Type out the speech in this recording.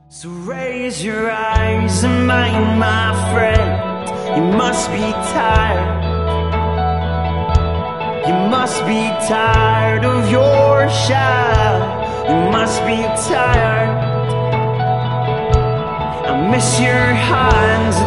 So raise your eyes and mine, my friend. You must be tired. You must be tired of your shadow. You must be tired. I miss your hands